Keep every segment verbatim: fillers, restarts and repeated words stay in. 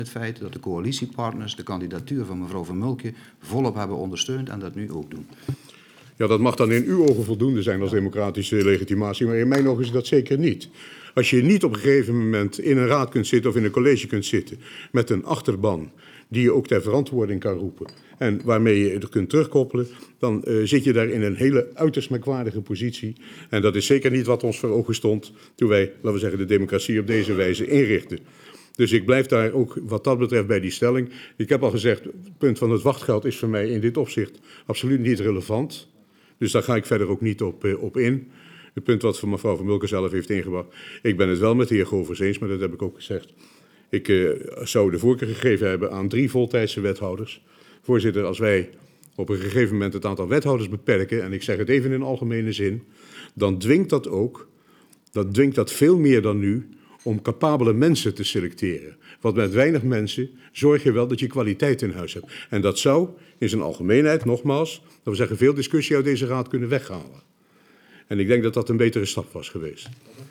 het feit dat de coalitiepartners de kandidatuur van mevrouw Vermulken volop hebben ondersteund en dat nu ook doen. Ja, dat mag dan in uw ogen voldoende zijn als democratische legitimatie, maar in mijn ogen is dat zeker niet. Als je niet op een gegeven moment in een raad kunt zitten of in een college kunt zitten met een achterban die je ook ter verantwoording kan roepen en waarmee je er kunt terugkoppelen, dan uh, zit je daar in een hele uiterst merkwaardige positie. En dat is zeker niet wat ons voor ogen stond toen wij, laten we zeggen, de democratie op deze wijze inrichten. Dus ik blijf daar ook wat dat betreft bij die stelling. Ik heb al gezegd, het punt van het wachtgeld is voor mij in dit opzicht absoluut niet relevant. Dus daar ga ik verder ook niet op, uh, op in. Het punt wat mevrouw Vermulken zelf heeft ingebracht. Ik ben het wel met de heer Govers eens, maar dat heb ik ook gezegd. Ik uh, zou de voorkeur gegeven hebben aan drie voltijdse wethouders. Voorzitter, als wij op een gegeven moment het aantal wethouders beperken, en ik zeg het even in algemene zin, dan dwingt dat ook, dat dwingt dat veel meer dan nu, om capabele mensen te selecteren. Want met weinig mensen zorg je wel dat je kwaliteit in huis hebt. En dat zou in zijn algemeenheid, nogmaals, dat we zeggen, veel discussie uit deze raad kunnen weghalen. En ik denk dat dat een betere stap was geweest.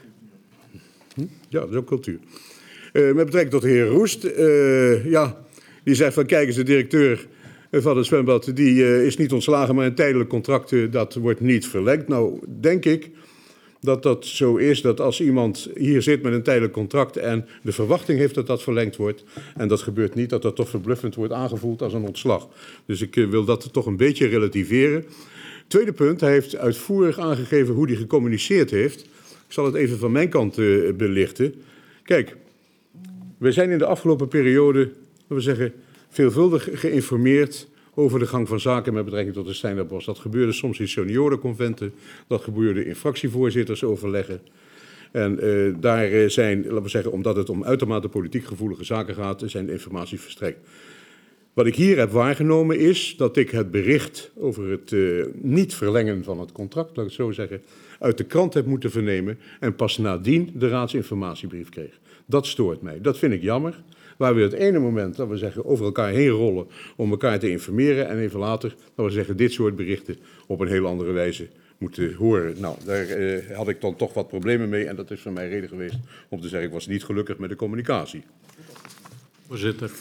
Hm? Ja, dat is ook cultuur. Uh, met betrekking tot de heer Roest, uh, ja, die zegt van kijk eens, de directeur van het zwembad, die uh, is niet ontslagen, maar een tijdelijk contract, uh, dat wordt niet verlengd. Nou, denk ik dat dat zo is, dat als iemand hier zit met een tijdelijk contract en de verwachting heeft dat dat verlengd wordt, en dat gebeurt niet, dat dat toch verbluffend wordt aangevoeld als een ontslag. Dus ik uh, wil dat toch een beetje relativeren. Tweede punt, hij heeft uitvoerig aangegeven hoe hij gecommuniceerd heeft. Ik zal het even van mijn kant uh, belichten. Kijk, we zijn in de afgelopen periode, laten we zeggen, veelvuldig geïnformeerd over de gang van zaken met betrekking tot de Steinerbos. Dat gebeurde soms in seniorenconventen, dat gebeurde in fractievoorzittersoverleggen. En uh, daar uh, zijn, laten we zeggen, omdat het om uitermate politiek gevoelige zaken gaat, zijn de informatie verstrekt. Wat ik hier heb waargenomen is dat ik het bericht over het uh, niet verlengen van het contract, laat ik het zo zeggen, uit de krant heb moeten vernemen en pas nadien de raadsinformatiebrief kreeg. Dat stoort mij. Dat vind ik jammer. Waar we het ene moment, dat we zeggen, over elkaar heen rollen om elkaar te informeren en even later, dat we zeggen, dit soort berichten op een heel andere wijze moeten horen. Nou, daar uh, had ik dan toch wat problemen mee en dat is voor mij reden geweest om te zeggen, ik was niet gelukkig met de communicatie. Voorzitter.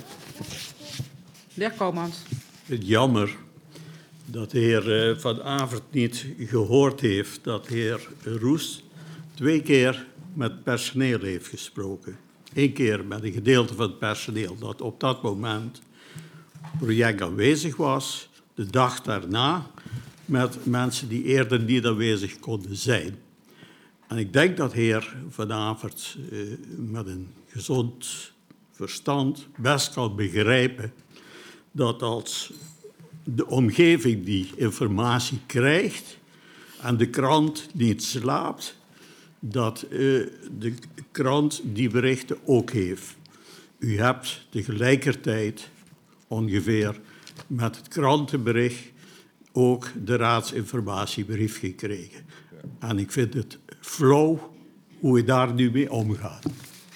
De heer Koolmans. Het jammer dat de heer Van Avert niet gehoord heeft dat de heer Roest twee keer met personeel heeft gesproken. Eén keer met een gedeelte van het personeel dat op dat moment project aanwezig was. De dag daarna met mensen die eerder niet aanwezig konden zijn. En ik denk dat de heer Van Avert uh, met een gezond verstand best kan begrijpen dat als de omgeving die informatie krijgt en de krant niet slaapt, dat uh, de krant die berichten ook heeft. U hebt tegelijkertijd ongeveer met het krantenbericht ook de raadsinformatiebrief gekregen. En ik vind het flauw hoe u daar nu mee omgaat.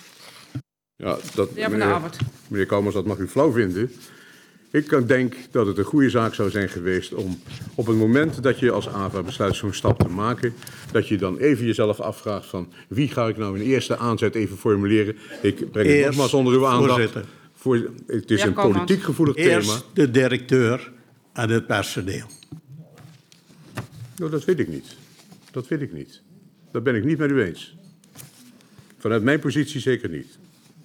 Ja, dat, De heer Van meneer, Avert. meneer Kalmers, dat mag u flauw vinden. Ik denk dat het een goede zaak zou zijn geweest om op het moment dat je als A V A besluit zo'n stap te maken, dat je dan even jezelf afvraagt van wie ga ik nou in eerste aanzet even formuleren. Ik breng het nogmaals onder uw aandacht. Voor, het is Ja, een politiek gevoelig Eerst thema. de directeur en het personeel. Nou, dat weet ik niet. Dat weet ik niet. Dat ben ik niet met u eens. Vanuit mijn positie zeker niet.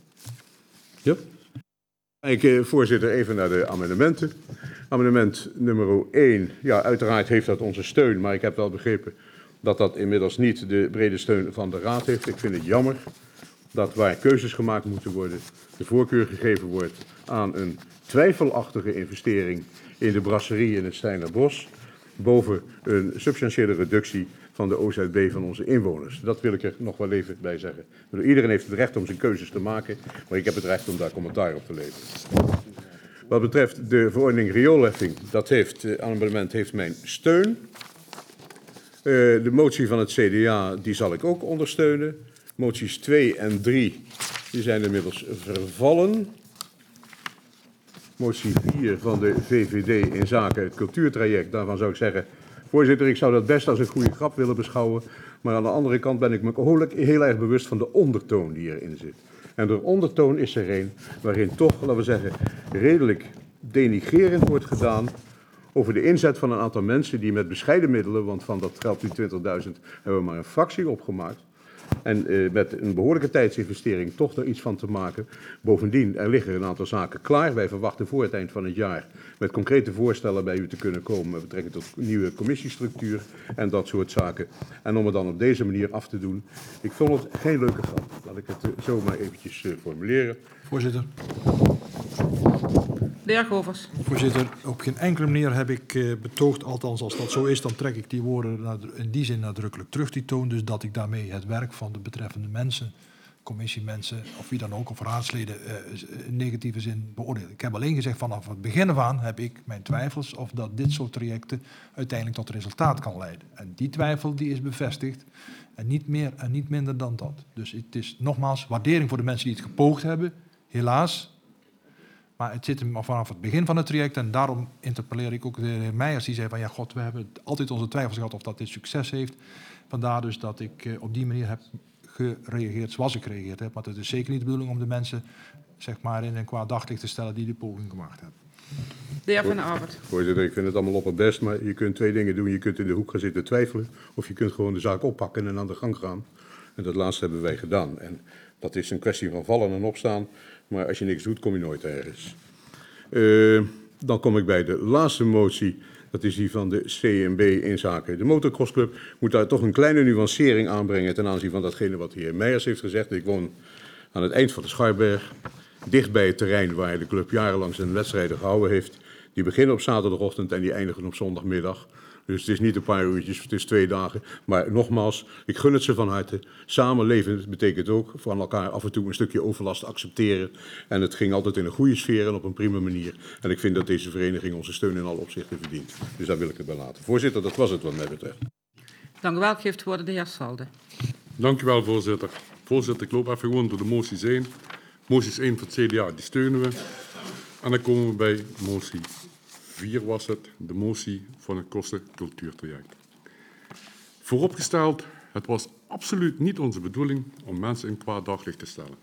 Ja? Ik, eh, voorzitter, even naar de amendementen. Amendement nummer één. Ja, uiteraard heeft dat onze steun, maar ik heb wel begrepen dat dat inmiddels niet de brede steun van de Raad heeft. Ik vind het jammer dat waar keuzes gemaakt moeten worden, de voorkeur gegeven wordt aan een twijfelachtige investering in de brasserie in het Steinerbos, boven een substantiële reductie van de O Z B van onze inwoners. Dat wil ik er nog wel even bij zeggen. Iedereen heeft het recht om zijn keuzes te maken, maar ik heb het recht om daar commentaar op te leveren. Wat betreft de verordening rioolheffing, dat heeft, het amendement heeft mijn steun. Uh, de motie van het C D A, die zal ik ook ondersteunen. Moties twee en drie, die zijn inmiddels vervallen. Motie vier van de V V D in zaken het cultuurtraject, daarvan zou ik zeggen, voorzitter, ik zou dat best als een goede grap willen beschouwen. Maar aan de andere kant ben ik me heel erg bewust van de ondertoon die erin zit. En de ondertoon is er een waarin toch, laten we zeggen, redelijk denigrerend wordt gedaan over de inzet van een aantal mensen die met bescheiden middelen, want van dat geld nu twintigduizend hebben we maar een fractie opgemaakt, en uh, met een behoorlijke tijdsinvestering toch er iets van te maken. Bovendien, er liggen een aantal zaken klaar. Wij verwachten voor het eind van het jaar met concrete voorstellen bij u te kunnen komen met betrekking tot nieuwe commissiestructuur en dat soort zaken. En om het dan op deze manier af te doen, ik vond het geen leuke grap. Laat ik het uh, zo maar eventjes uh, formuleren. Voorzitter. De heer Govers. Voorzitter, op geen enkele manier heb ik uh, betoogd, althans als dat zo is, dan trek ik die woorden in die zin nadrukkelijk terug, die toon, dus dat ik daarmee het werk van de betreffende mensen, commissiemensen of wie dan ook, of raadsleden, uh, in negatieve zin beoordeel. Ik heb alleen gezegd, vanaf het begin af aan heb ik mijn twijfels of dat dit soort trajecten uiteindelijk tot resultaat kan leiden. En die twijfel die is bevestigd en niet meer en niet minder dan dat. Dus het is nogmaals waardering voor de mensen die het gepoogd hebben, helaas. Maar het zit hem vanaf het begin van het traject en daarom interpelleer ik ook de heer Meijers die zei van ja god, we hebben altijd onze twijfels gehad of dat dit succes heeft. Vandaar dus dat ik uh, op die manier heb gereageerd zoals ik gereageerd heb. Maar het is zeker niet de bedoeling om de mensen zeg maar in een kwaad daglicht te stellen die de poging gemaakt hebben. De heer Van der Avert. Voorzitter, ik vind het allemaal op het best, maar je kunt twee dingen doen. Je kunt in de hoek gaan zitten twijfelen of je kunt gewoon de zaak oppakken en aan de gang gaan. En dat laatste hebben wij gedaan. En dat is een kwestie van vallen en opstaan. Maar als je niks doet, kom je nooit ergens. Uh, dan kom ik bij de laatste motie. Dat is die van de C N B in zaken de Motorcrossclub. Moet daar toch een kleine nuancering aanbrengen ten aanzien van datgene wat de heer Meijers heeft gezegd. Ik woon aan het eind van de Scharberg, dicht bij het terrein waar de club jarenlang zijn wedstrijden gehouden heeft. Die beginnen op zaterdagochtend en die eindigen op zondagmiddag. Dus het is niet een paar uurtjes, het is twee dagen. Maar nogmaals, ik gun het ze van harte. Samenleven betekent ook van elkaar af en toe een stukje overlast accepteren. En het ging altijd in een goede sfeer en op een prima manier. En ik vind dat deze vereniging onze steun in alle opzichten verdient. Dus daar wil ik het bij laten. Voorzitter, dat was het wat mij betreft. Dank u wel. Ik geef het woord de heer Salde. Dank u wel, voorzitter. Voorzitter, ik loop even gewoon door de moties heen. Moties één van het C D A, die steunen we. En dan komen we bij motie vier was het, de motie van het kostencultuurtraject. Vooropgesteld, het was absoluut niet onze bedoeling om mensen in kwaad daglicht te stellen.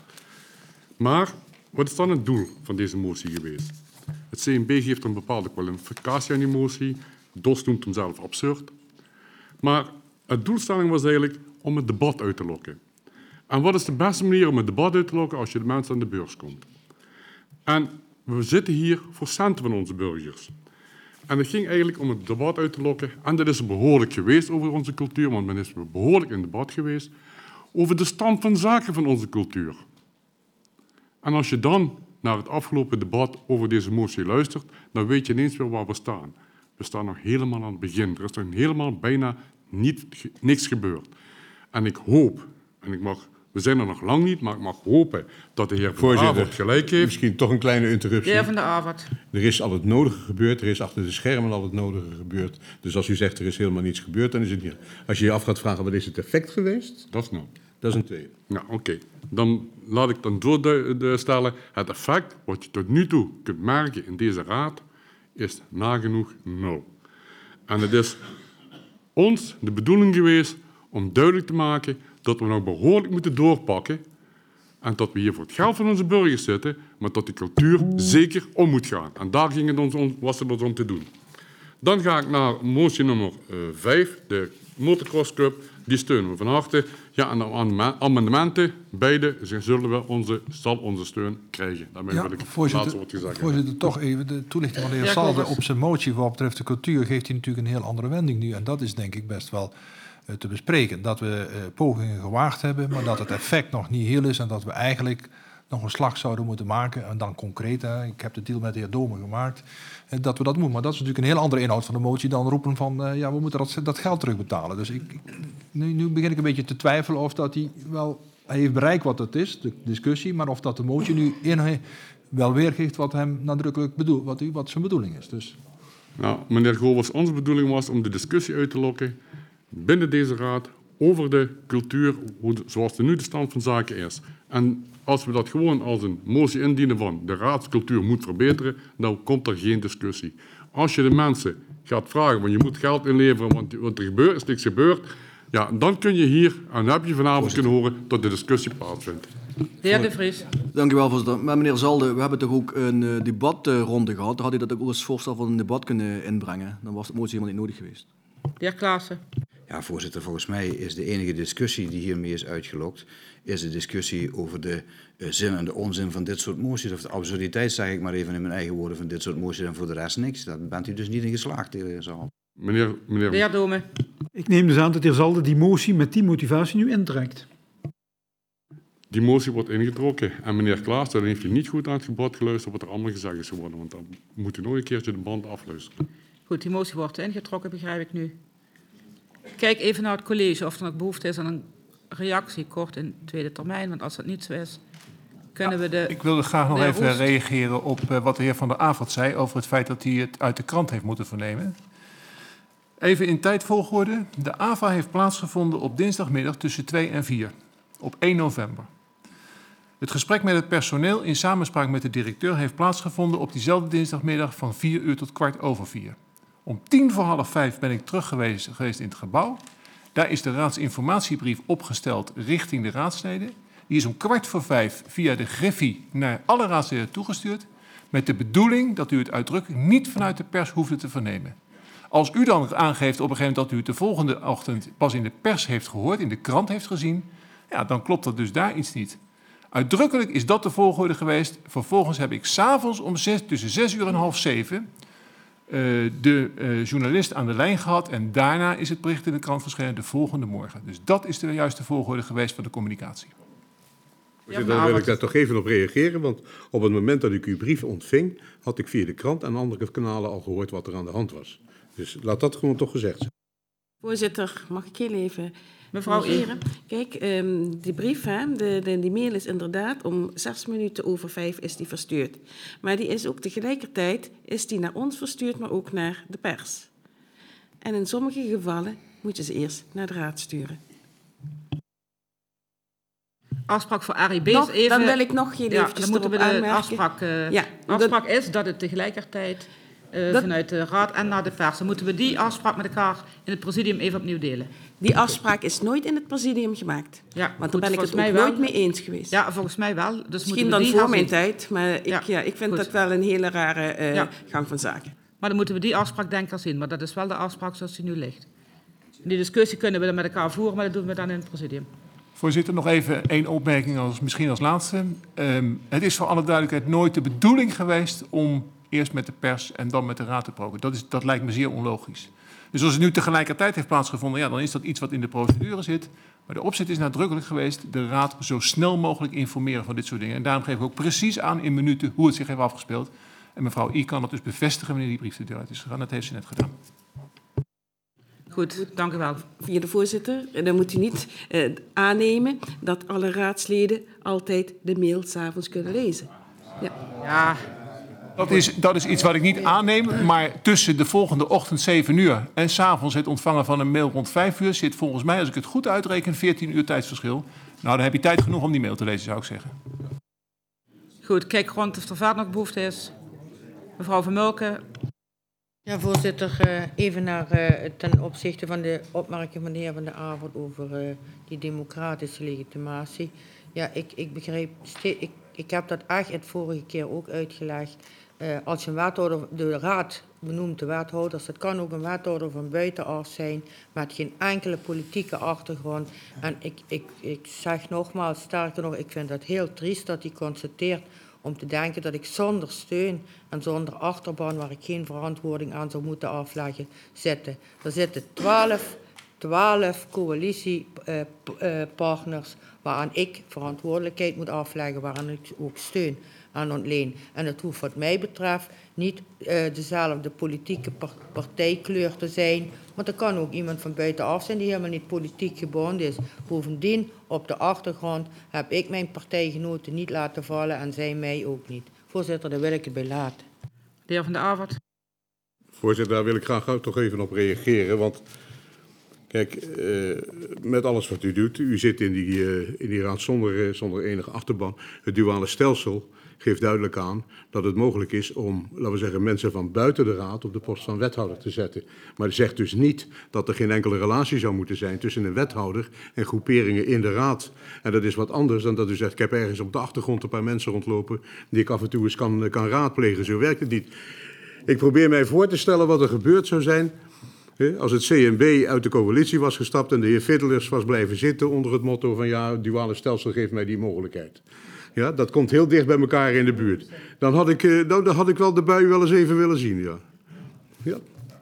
Maar wat is dan het doel van deze motie geweest? Het C N B geeft een bepaalde kwalificatie aan die motie. D O S noemt hem zelf absurd. Maar het doelstelling was eigenlijk om het debat uit te lokken. En wat is de beste manier om het debat uit te lokken als je de mensen aan de beurs komt? En we zitten hier voor centen van onze burgers. En het ging eigenlijk om het debat uit te lokken. En dat is behoorlijk geweest over onze cultuur, want men is behoorlijk in debat geweest over de stand van zaken van onze cultuur. En als je dan naar het afgelopen debat over deze motie luistert, dan weet je ineens weer waar we staan. We staan nog helemaal aan het begin. Er is nog helemaal bijna niet, niks gebeurd. En ik hoop, en ik mag... We zijn er nog lang niet, maar ik mag hopen dat de heer Van der Avert gelijk heeft. Misschien toch een kleine De interruptie. heer Van der Avert. Er is al het nodige gebeurd, er is achter de schermen al het nodige gebeurd. Dus als u zegt er is helemaal niets gebeurd, dan is het niet. Als je je af gaat vragen wat is het effect geweest, Dat is nou. dat is een tweede. Nou, oké. Okay. Dan laat ik dan zo de, de stellen. Het effect wat je tot nu toe kunt merken in deze raad is nagenoeg nul. En het is ons de bedoeling geweest om duidelijk te maken dat we nog behoorlijk moeten doorpakken en dat we hier voor het geld van onze burgers zitten, maar dat de cultuur zeker om moet gaan. En daar ging het ons om, was het ons om te doen. Dan ga ik naar motie nummer vijf, uh, de Motorcross Club. Die steunen we van harte. Ja, en de amendementen, beide zullen we onze, zal onze steun krijgen. Daarmee Ja, wil ik voorzitter, laatste wat gezegd voorzitter, toch even de toelichting van de heer Ja, Salde Govers. op zijn motie wat betreft de cultuur geeft hij natuurlijk een heel andere wending nu. En dat is denk ik best wel uh, te bespreken. Dat we uh, pogingen gewaagd hebben, maar dat het effect nog niet heel is en dat we eigenlijk nog een slag zouden moeten maken. En dan concreet, hè, ik heb de deal met de heer Dome gemaakt, uh, dat we dat moeten. Maar dat is natuurlijk een heel andere inhoud van de motie dan roepen van uh, ja, we moeten dat, dat geld terugbetalen. Dus ik, ik, nu, nu begin ik een beetje te twijfelen of dat hij wel... Hij heeft bereikt wat het is, de discussie, maar of dat de motie nu in, wel weergeeft wat hem nadrukkelijk bedoelt, wat, wat zijn bedoeling is. Dus. Nou, meneer Govers, onze bedoeling was om de discussie uit te lokken binnen deze raad over de cultuur, hoe de, zoals de nu de stand van zaken is. En als we dat gewoon als een motie indienen van de raadscultuur moet verbeteren, dan komt er geen discussie. Als je de mensen gaat vragen, want je moet geld inleveren, want, want er gebeurt, is niks gebeurd, ja, dan kun je hier, en heb je vanavond kunnen horen, dat de discussie plaatsvindt. De heer De Vries. Dank u wel, voorzitter. Maar meneer Zalde, we hebben toch ook een uh, debatronde gehad. Dan had u dat ook als voorstel van een debat kunnen inbrengen. Dan was de motie helemaal niet nodig geweest. De heer Klaassen. Ja, voorzitter, volgens mij is de enige discussie die hiermee is uitgelokt, is de discussie over de uh, zin en de onzin van dit soort moties. Of de absurditeit, zeg ik maar even in mijn eigen woorden, van dit soort moties en voor de rest niks. Daar bent u dus niet in geslaagd, de heer Zalde. Meneer, meneer, De heer Dome. Ik neem dus aan dat de heer Zalde die motie met die motivatie nu intrekt. die motie wordt ingetrokken. En meneer Klaas, dan heeft u niet goed naar het debat geluisterd wat er allemaal gezegd is geworden. Want dan moet u nog een keertje de band afluisteren. Goed, die motie wordt ingetrokken, begrijp ik nu. Kijk even naar het college of er nog behoefte is aan een reactie kort in tweede termijn. Want als dat niet zo is, kunnen Ja, we de... Ik wilde graag nog de even Roest. reageren op uh, wat de heer Van der Avert zei over het feit dat hij het uit de krant heeft moeten vernemen. Even in tijdvolgorde. De A V A heeft plaatsgevonden op dinsdagmiddag tussen twee en vier, op één november. Het gesprek met het personeel in samenspraak met de directeur heeft plaatsgevonden op diezelfde dinsdagmiddag van vier uur tot kwart over vier. Om tien voor half vijf ben ik terug geweest, geweest in het gebouw. Daar is de raadsinformatiebrief opgesteld richting de raadsleden. Die is om kwart voor vijf via de Griffie naar alle raadsleden toegestuurd, met de bedoeling dat u het uitdrukkelijk niet vanuit de pers hoefde te vernemen. Als u dan aangeeft op een gegeven moment dat u het de volgende ochtend pas in de pers heeft gehoord, in de krant heeft gezien, ja, dan klopt dat dus daar iets niet. Uitdrukkelijk is dat de volgorde geweest. Vervolgens heb ik 's avonds om zes, tussen zes uur en half zeven uh, de uh, journalist aan de lijn gehad. En daarna is het bericht in de krant verschenen de volgende morgen. Dus dat is de juiste volgorde geweest van de communicatie. Ja, daar wil ik daar toch even op reageren, want op het moment dat ik uw brief ontving, had ik via de krant en andere kanalen al gehoord wat er aan de hand was. Dus laat dat gewoon toch gezegd zijn. Voorzitter, mag ik heel even Mevrouw reageren? Kijk, um, die brief, hè, de, de, die mail is inderdaad om zes minuten over vijf is die verstuurd. Maar die is ook tegelijkertijd, is die naar ons verstuurd, maar ook naar de pers. En in sommige gevallen moet je ze eerst naar de raad sturen. Afspraak voor Arie B. Nog, even... dan wil ik nog heel ja, eventjes dan moeten we erop de aanmerken. afspraak... Uh, Ja, afspraak is dat het tegelijkertijd uh, dat, vanuit de raad en naar de pers. Dan moeten we die afspraak met elkaar in het presidium even opnieuw delen. Die afspraak is nooit in het presidium gemaakt. Ja, want daar goed, ben ik het ook mij nooit wel. mee eens geweest. Ja, volgens mij wel. Dus Misschien moeten we dan die voor herzien. mijn tijd, maar ik, Ja, ja, ik vind goed. dat wel een hele rare uh, Ja. gang van zaken. Maar dan moeten we die afspraak denk ik herzien. Maar dat is wel de afspraak zoals die nu ligt. Die discussie kunnen we dan met elkaar voeren, maar dat doen we dan in het presidium. Voorzitter, nog even één opmerking, als, misschien als laatste. Um, het is voor alle duidelijkheid nooit de bedoeling geweest om eerst met de pers en dan met de raad te praten. Dat, is, dat lijkt me zeer onlogisch. Dus als het nu tegelijkertijd heeft plaatsgevonden, ja, dan is dat iets wat in de procedure zit. Maar de opzet is nadrukkelijk geweest de raad zo snel mogelijk informeren van dit soort dingen. En daarom geef ik ook precies aan in minuten hoe het zich heeft afgespeeld. En mevrouw I kan dat dus bevestigen wanneer die brief de deur uit is gegaan. Dat heeft ze net gedaan. Goed, dank u wel. Via de voorzitter, dan moet u niet uh, aannemen dat alle raadsleden altijd de mail 's avonds kunnen lezen. Ja. Ja. Dat is, dat is iets wat ik niet aanneem, maar tussen de volgende ochtend zeven uur en 's avonds het ontvangen van een mail rond vijf uur zit volgens mij, als ik het goed uitreken, veertien uur tijdsverschil. Nou, dan heb je tijd genoeg om die mail te lezen, zou ik zeggen. Goed, kijk rond of er verder nog behoefte is. Mevrouw Vermulken. Ja, voorzitter, uh, even naar, uh, ten opzichte van de opmerking van de heer Van der Avert over uh, die democratische legitimatie. Ja, ik, ik begreep, ik, ik heb dat echt het vorige keer ook uitgelegd. Uh, als je een wethouder, de raad benoemt de wethouders, dat kan ook een wethouder van buitenaf zijn, met geen enkele politieke achtergrond. En ik, ik, ik zeg nogmaals, sterker nog, ik vind het heel triest dat hij constateert om te denken dat ik zonder steun en zonder achterban, waar ik geen verantwoording aan zou moeten afleggen, zitten. Er zitten twaalf, twaalf coalitiepartners uh, waaraan ik verantwoordelijkheid moet afleggen, waaraan ik ook steun aan ontleen. En het hoeft wat mij betreft niet uh, dezelfde politieke partijkleur te zijn, want er kan ook iemand van buitenaf zijn die helemaal niet politiek gebonden is. Bovendien, op de achtergrond heb ik mijn partijgenoten niet laten vallen en zij mij ook niet. Voorzitter, daar wil ik het bij laten. De heer Van der Avert. Voorzitter, daar wil ik graag ook toch even op reageren, want kijk, uh, met alles wat u doet, u zit in die, uh, in die raad zonder, uh, zonder enige achterban. Het duale stelsel geeft duidelijk aan dat het mogelijk is om, laten we zeggen, mensen van buiten de raad op de post van wethouder te zetten. Maar het zegt dus niet dat er geen enkele relatie zou moeten zijn tussen een wethouder en groeperingen in de raad. En dat is wat anders dan dat u zegt, ik heb ergens op de achtergrond een paar mensen rondlopen die ik af en toe eens kan, kan raadplegen. Zo werkt het niet. Ik probeer mij voor te stellen wat er gebeurd zou zijn als het C N B uit de coalitie was gestapt en de heer Fiddlers was blijven zitten onder het motto van ja, het duale stelsel geeft mij die mogelijkheid. Ja, dat komt heel dicht bij elkaar in de buurt. Dan had ik, uh, dan had ik wel de bui wel eens even willen zien, ja. Ja.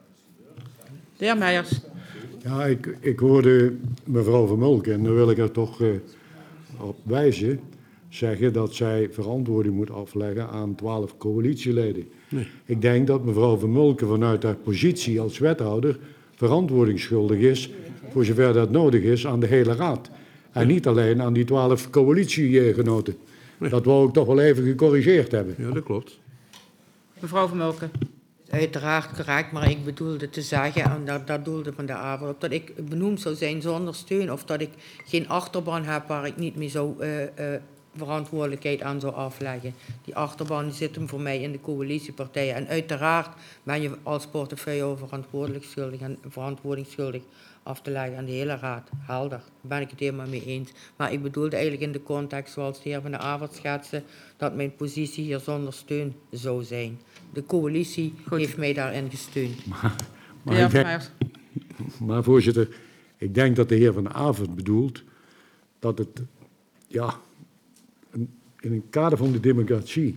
De heer Meijers. Ja, ik, ik hoorde mevrouw Vermulken, en dan wil ik er toch uh, op wijzen, zeggen dat zij verantwoording moet afleggen aan twaalf coalitieleden. Nee. Ik denk dat mevrouw Vermulken vanuit haar positie als wethouder verantwoording schuldig is, voor zover dat nodig is, aan de hele raad. En niet alleen aan die twaalf coalitiegenoten. Nee. Dat wou ik toch wel even gecorrigeerd hebben. Ja, dat klopt. Mevrouw Vermulken. Uiteraard correct, maar ik bedoelde te zeggen, en dat, dat doelde van de avond, dat ik benoemd zou zijn zonder steun, of dat ik geen achterban heb waar ik niet meer zo uh, uh, verantwoordelijkheid aan zou afleggen. Die achterban zit hem voor mij in de coalitiepartijen. En uiteraard ben je als portefeuille verantwoordelijk schuldig en verantwoording schuldig af te leggen aan de hele raad. Helder, daar ben ik het helemaal mee eens. Maar ik bedoelde eigenlijk in de context zoals de heer Van de Avert schetste, dat mijn positie hier zonder steun zou zijn. De coalitie Goed. heeft mij daarin gesteund. Maar, maar, ja, denk, maar voorzitter, ik denk dat de heer Van de Avert bedoelt dat het, ja, in een kader van de democratie,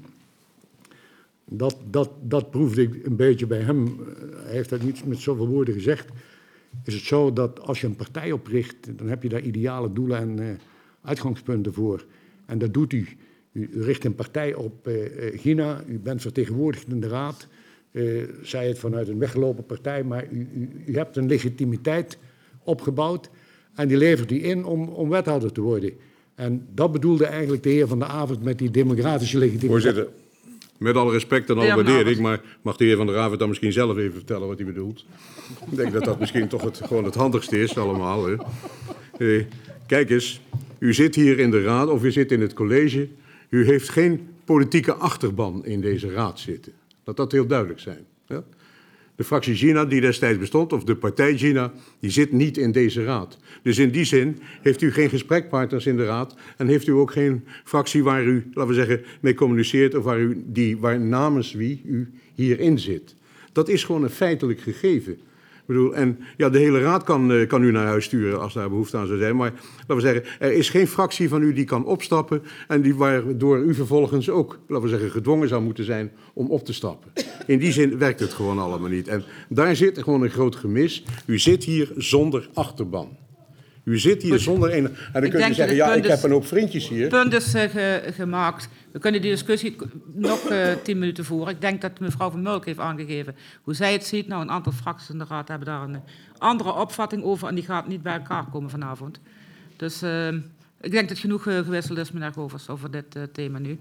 dat, dat, dat proefde ik een beetje bij hem, hij heeft dat niet met zoveel woorden gezegd, is het zo dat als je een partij opricht, dan heb je daar ideale doelen en uh, uitgangspunten voor. En dat doet u. U, u richt een partij op uh, Gina, u bent vertegenwoordigd in de raad, uh, zij het vanuit een weggelopen partij, maar u, u, u hebt een legitimiteit opgebouwd en die levert u in om, om wethouder te worden. En dat bedoelde eigenlijk de heer Van de Avert met die democratische legitimiteit. Voorzitter, met alle respect en alle waardering, maar mag de heer Van der Avert dan misschien zelf even vertellen wat hij bedoelt? Ik denk dat dat misschien toch het, gewoon het handigste is allemaal. Hè. Eh, kijk eens, u zit hier in de raad of u zit in het college. U heeft geen politieke achterban in deze raad zitten. Dat dat heel duidelijk zijn. Ja? De fractie Gina die destijds bestond, of de partij Gina, die zit niet in deze raad. Dus in die zin heeft u geen gesprekpartners in de raad en heeft u ook geen fractie waar u, laten we zeggen, mee communiceert of waar, u die, waar namens wie u hierin zit. Dat is gewoon een feitelijk gegeven. Ik bedoel, en ja, de hele raad kan, kan u naar huis sturen als daar behoefte aan zou zijn. Maar laten we zeggen, er is geen fractie van u die kan opstappen en die waardoor u vervolgens ook, laten we zeggen, gedwongen zou moeten zijn om op te stappen. In die zin werkt het gewoon allemaal niet. En daar zit gewoon een groot gemis. U zit hier zonder achterban. U zit hier zonder een... En dan kunt u zeggen, ja, ik heb een hoop vriendjes hier. Het punt is uh, ge, gemaakt. We kunnen die discussie nog uh, tien minuten voeren. Ik denk dat mevrouw Van Mulken heeft aangegeven hoe zij het ziet. Nou, een aantal fracties in de raad hebben daar een andere opvatting over en die gaat niet bij elkaar komen vanavond. Dus uh, ik denk dat genoeg uh, gewisseld is, meneer Govers, over dit uh, thema nu.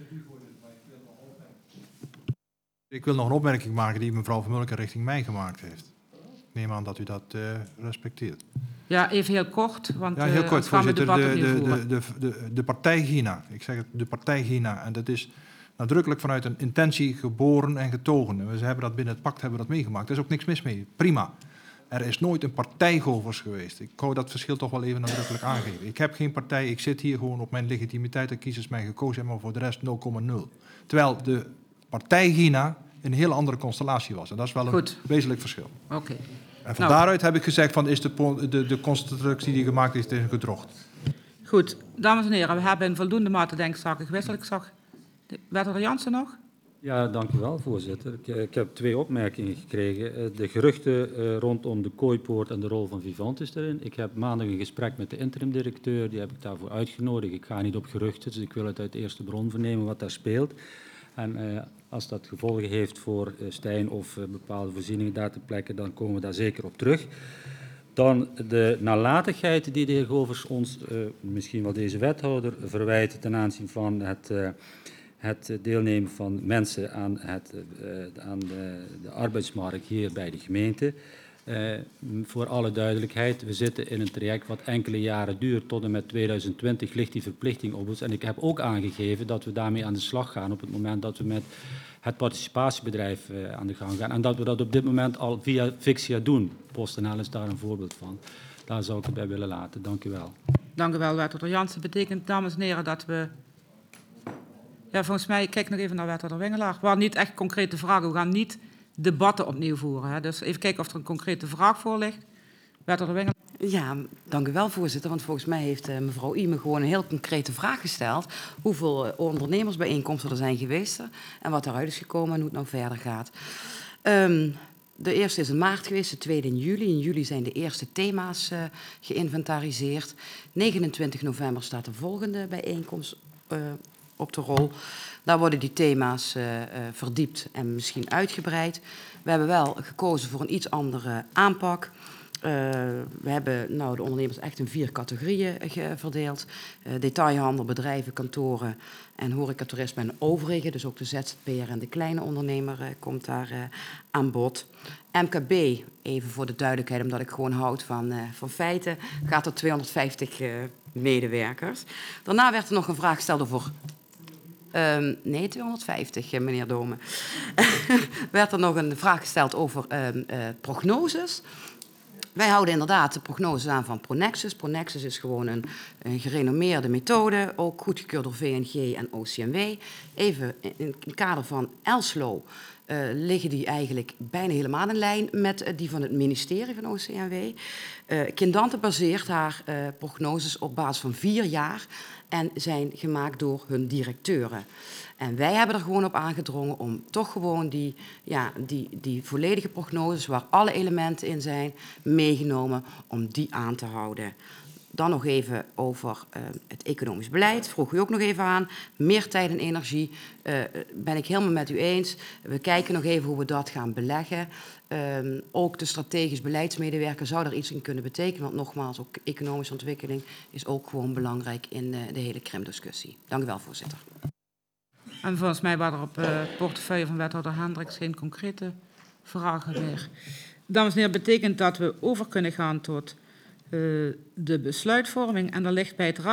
Ik wil nog een opmerking maken die mevrouw Van Mulken richting mij gemaakt heeft. Ik neem aan dat u dat uh, respecteert. Ja, even heel kort, want ja, heel kort, uh, gaan we voorzitter. debat De, opnieuw de, de, de, de, de partij Gina, ik zeg het, de partij Gina, en dat is nadrukkelijk vanuit een intentie geboren en getogen. En we hebben dat binnen het pact hebben we dat meegemaakt. Er is ook niks mis mee, prima. Er is nooit een partijgovers geweest. Ik wou dat verschil toch wel even nadrukkelijk aangeven. Ik heb geen partij, ik zit hier gewoon op mijn legitimiteit en kiezers mij gekozen hebben, maar voor de rest nul komma nul. Terwijl de partij Gina een heel andere constellatie was. En dat is wel een Goed. wezenlijk verschil. Oké. Okay. En van nou, daaruit heb ik gezegd van is de, de, de constructie die gemaakt is tegen gedrocht. Goed, dames en heren, we hebben in voldoende mate denkzaken gewisseld. Ik zag de wethouder Jansen nog. Ja, dank u wel, voorzitter. Ik, ik heb twee opmerkingen gekregen. De geruchten uh, rondom de Kooipoort en de rol van Vivantis erin. Ik heb maandag een gesprek met de interim-directeur, die heb ik daarvoor uitgenodigd. Ik ga niet op geruchten, dus ik wil het uit de eerste bron vernemen wat daar speelt. En uh, als dat gevolgen heeft voor uh, Stijn of uh, bepaalde voorzieningen daar te plekken, dan komen we daar zeker op terug. Dan de nalatigheid die de heer Govers ons, uh, misschien wel deze wethouder, verwijt ten aanzien van het, uh, het deelnemen van mensen aan, het, uh, aan de, de arbeidsmarkt hier bij de gemeente. Uh, voor alle duidelijkheid, we zitten in een traject wat enkele jaren duurt. Tot en met tweeduizend twintig ligt die verplichting op ons. En ik heb ook aangegeven dat we daarmee aan de slag gaan op het moment dat we met het participatiebedrijf uh, aan de gang gaan. En dat we dat op dit moment al via Vixia doen. PostNL is daar een voorbeeld van. Daar zou ik het bij willen laten. Dank u wel. Dank u wel, wethouder Jansen. Betekent, dames en heren, dat we... Ja, volgens mij, kijk nog even naar wethouder Wingelaar. We hadden niet echt concrete vragen. We gaan niet debatten opnieuw voeren. Hè? Dus even kijken of er een concrete vraag voor ligt. Wethouder Wingelaar. Ja, dank u wel, voorzitter. Want volgens mij heeft uh, mevrouw Ime gewoon een heel concrete vraag gesteld. Hoeveel uh, ondernemersbijeenkomsten er zijn geweest en wat eruit is gekomen en hoe het nou verder gaat. Um, de eerste is in maart geweest, de tweede in juli. In juli zijn de eerste thema's uh, geïnventariseerd. negenentwintig november staat de volgende bijeenkomst uh, op de rol. Daar worden die thema's uh, uh, verdiept en misschien uitgebreid. We hebben wel gekozen voor een iets andere aanpak. Uh, we hebben nou, de ondernemers echt in vier categorieën verdeeld. Uh, detailhandel, bedrijven, kantoren en horeca, toerisme en overigen. Dus ook de Z Z P'er en de kleine ondernemer uh, komt daar uh, aan bod. M K B, even voor de duidelijkheid, omdat ik gewoon houd van, uh, van feiten, gaat er tweehonderdvijftig uh, medewerkers. Daarna werd er nog een vraag gesteld over... Um, nee, tweehonderdvijftig, meneer Dome. werd er nog een vraag gesteld over um, uh, prognoses. Wij houden inderdaad de prognoses aan van Pronexus. Pronexus is gewoon een, een gerenommeerde methode, ook goedgekeurd door V N G en O C M W. Even in het kader van Elslo uh, liggen die eigenlijk bijna helemaal in lijn met uh, die van het ministerie van O C M W. Uh, Kindante baseert haar uh, prognoses op basis van vier jaar en zijn gemaakt door hun directeuren. En wij hebben er gewoon op aangedrongen om toch gewoon die, ja, die, die volledige prognoses, waar alle elementen in zijn, meegenomen, om die aan te houden. Dan nog even over uh, het economisch beleid. Vroeg u ook nog even aan. Meer tijd en energie. Uh, ben ik helemaal met u eens. We kijken nog even hoe we dat gaan beleggen. Um, ook de strategisch beleidsmedewerker zou daar iets in kunnen betekenen. Want nogmaals, ook economische ontwikkeling is ook gewoon belangrijk in uh, de hele Krim-discussie. Dank u wel, voorzitter. En volgens mij waren er op uh, het portefeuille van wethouder Hendricks geen concrete vragen meer. Dames en heren, betekent dat we over kunnen gaan tot uh, de besluitvorming. En er ligt bij het raad